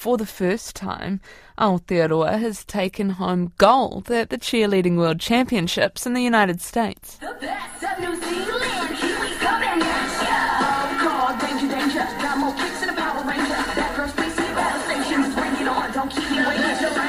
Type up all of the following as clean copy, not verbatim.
for the first time, Aotearoa has taken home gold at the Cheerleading World Championships in the United States. The best of New Zealand, here we come and show. Call danger, danger, got more kicks in the Power Ranger. That first place in the battle stations, bring it on, don't keep me waiting.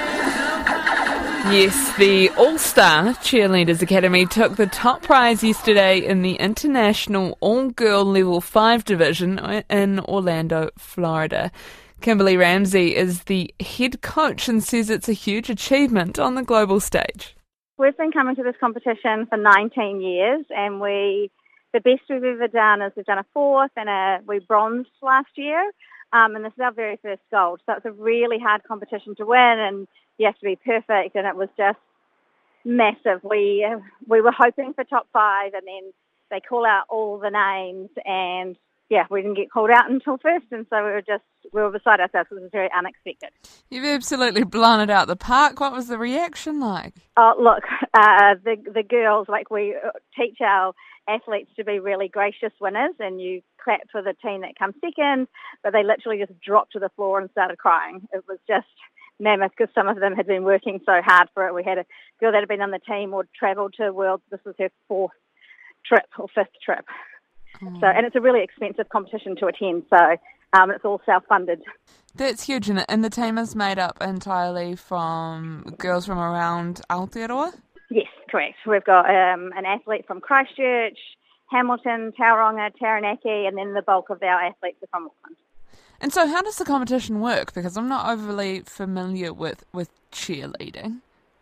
Yes, the All-Star Cheerleaders Academy took the top prize yesterday in the International All-Girl Level 5 division in Orlando, Florida. Kimberly Ramsey is the head coach and says it's a huge achievement on the global stage. We've been coming to this competition for 19 years, and the best we've ever done is we've done a fourth and we bronzed last year, and this is our very first gold. So it's a really hard competition to win, and you have to be perfect, and it was just massive. We were hoping for top 5, and then they call out all the names, and we didn't get called out until first, and so we were beside ourselves. It was very unexpected. You've absolutely blown it out the park. What was the reaction like? Oh, look, the girls, we teach our athletes to be really gracious winners, and you clap for the team that comes second, but they literally just dropped to the floor and started crying. It was just mammoth because some of them had been working so hard for it. We had a girl that had been on the team or travelled to Worlds. This was her 4th trip or 5th trip. So, and it's a really expensive competition to attend, so it's all self-funded. That's huge, and the team is made up entirely from girls from around Aotearoa? Yes, correct. We've got an athlete from Christchurch, Hamilton, Tauranga, Taranaki, and then the bulk of our athletes are from Auckland. And so how does the competition work? Because I'm not overly familiar with cheerleading.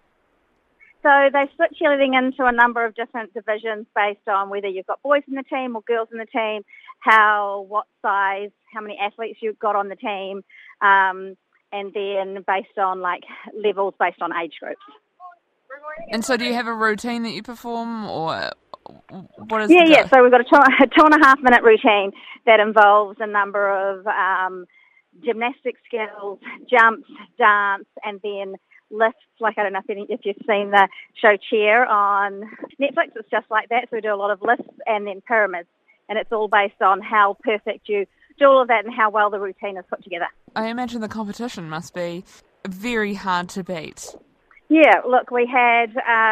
So they split cheerleading into a number of different divisions based on whether you've got boys in the team or girls in the team, what size, how many athletes you've got on the team, and then based on levels based on age groups. And so do you have a routine that you perform, or what is Yeah, so we've got a 2.5 minute routine that involves a number of gymnastic skills, jumps, dance, and then lifts. I don't know if you've seen the show Cheer on Netflix. It's just like that. So we do a lot of lifts and then pyramids, and it's all based on how perfect you do all of that and how well the routine is put together. I imagine the competition must be very hard to beat. Yeah, look, we had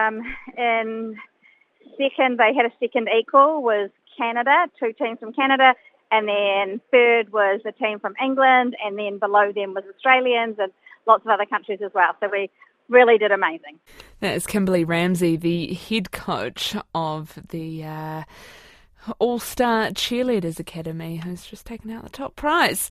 in second, they had a second equal, was Canada, 2 teams from Canada, and then third was a team from England, and then below them was Australians and lots of other countries as well. So we really did amazing. That is Kimberly Ramsey, the head coach of the All-Star Cheerleaders Academy, who's just taken out the top prize.